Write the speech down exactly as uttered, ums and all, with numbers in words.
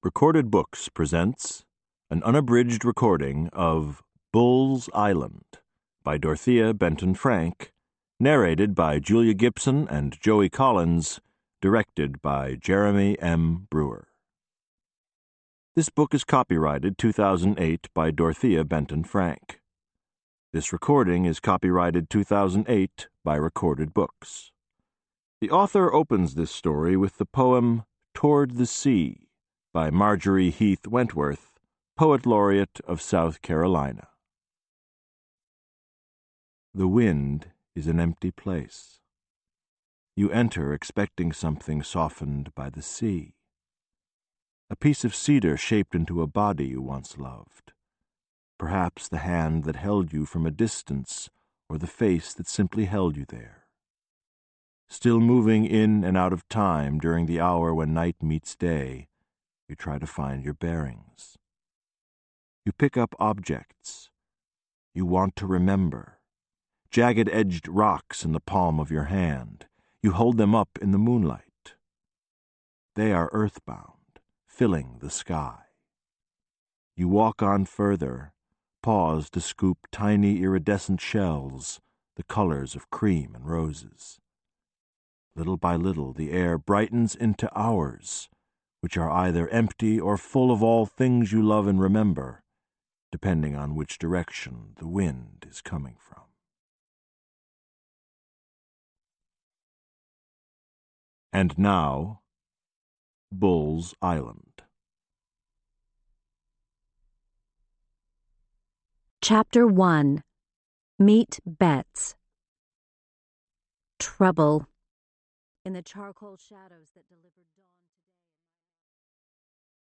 Recorded Books presents an unabridged recording of Bull's Island by Dorothea Benton Frank, narrated by Julia Gibson and Joey Collins, directed by Jeremy M. Brewer. This book is copyrighted two thousand eight by Dorothea Benton Frank. This recording is copyrighted two thousand eight by Recorded Books. The author opens this story with the poem Toward the Sea by Marjorie Heath Wentworth, Poet Laureate of South Carolina. The wind is an empty place. You enter expecting something softened by the sea. A piece of cedar shaped into a body you once loved. Perhaps the hand that held you from a distance, or the face that simply held you there. Still moving in and out of time during the hour when night meets day, you try to find your bearings. You pick up objects. You want to remember. Jagged-edged rocks in the palm of your hand. You hold them up in the moonlight. They are earthbound, filling the sky. You walk on further, pause to scoop tiny iridescent shells, the colors of cream and roses. Little by little, the air brightens into hours, which are either empty or full of all things you love and remember, depending on which direction the wind is coming from. And now, Bull's Island. Chapter one. Meet Bets. Trouble. In the charcoal shadows that delivered dawn.